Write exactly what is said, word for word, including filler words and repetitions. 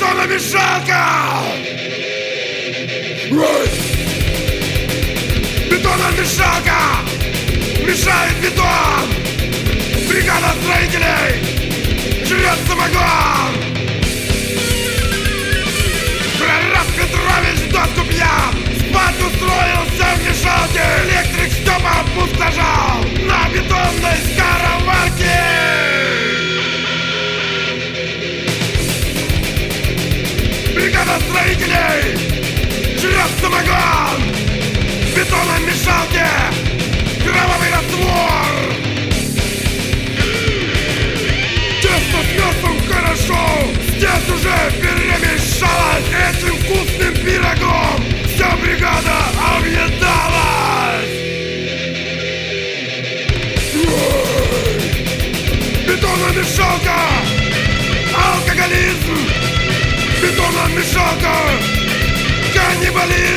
Бетономешалка! Бетономешалка! Мешает бетон! Бригада строителей! Жрет самогон! Прораб Петрович доску пьян! Спать устроился в мешалке! Электрик Степа опустошал на бетонной скороварке! Бригада строителей! Жрет самогон! В бетономешалке! Кровавый раствор! Тесто с мясом хорошо! Здесь уже перемешалось этим вкусным пирогом! Вся бригада объедалась! Бетономешалка! Алкоголизм! Бетономешалка! Каннибализм!